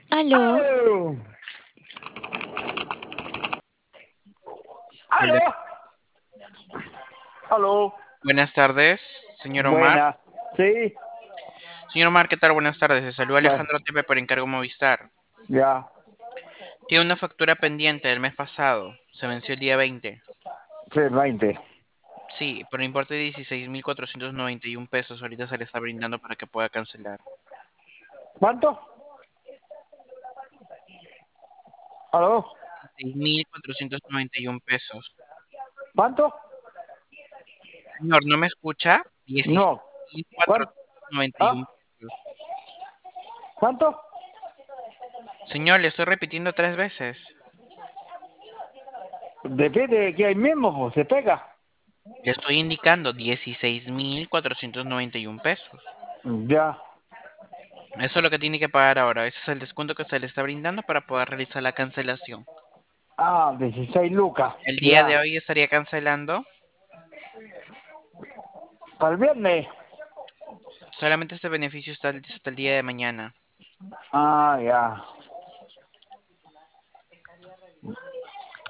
Aló, ¡Aló! hola. ¡Aló! ¡Aló! Buenas tardes, señor Omar. Buena. Sí, Señor Omar, ¿qué tal? Buenas tardes. Se saluda bueno, Alejandro Tepe por encargo Movistar. ya. Tiene una factura pendiente del mes pasado. Se venció el día 20. Sí, 20. Sí, por un importe de 16.491 pesos. Ahorita se le está brindando para que pueda cancelar. ¿Cuánto? ¿Aló? 16.491 pesos. ¿Cuánto? Señor, ¿no me escucha? No. ¿Cuánto? 16.491 ¿Ah? pesos. ¿Cuánto? Señor, le estoy repitiendo 3 veces. Depende de que hay mismo, pues, se pega. Le estoy indicando 16.491 pesos. Ya. Eso es lo que tiene que pagar ahora. Ese es el descuento que se le está brindando para poder realizar la cancelación. Ah, 16 lucas. El día de Ya. hoy estaría cancelando. Para el viernes. Solamente este beneficio está hasta el día de mañana. Ah, ya.